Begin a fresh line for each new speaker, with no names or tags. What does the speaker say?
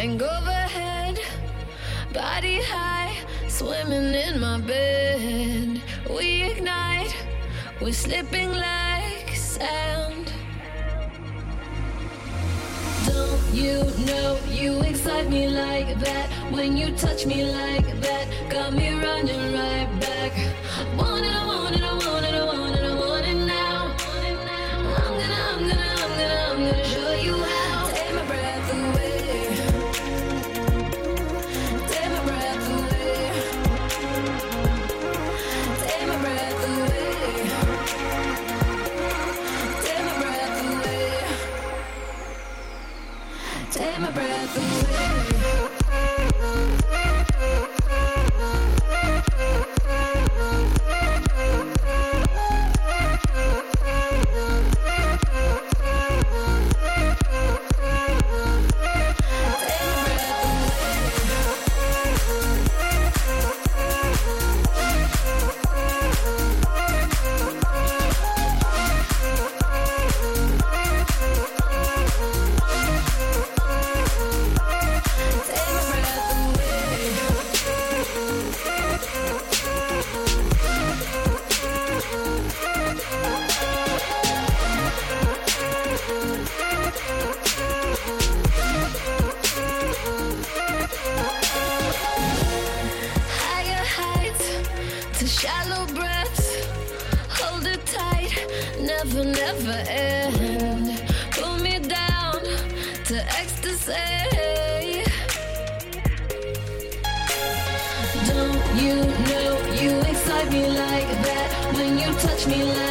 Hang overhead, body high, swimming in my bed. We ignite, we're slipping like sand. Don't you know you excite me like that? When you touch me like that, got me running right back. Want it, I want it, I want it, I want it, I want it now. I'm gonna show you how. Take my breath away. Take my breath away. Take my breath away. Take my breath away. Take my breath away. Shallow breaths, hold it tight, never, never end. Pull me down to ecstasy. Don't you know you excite me like that? When you touch me like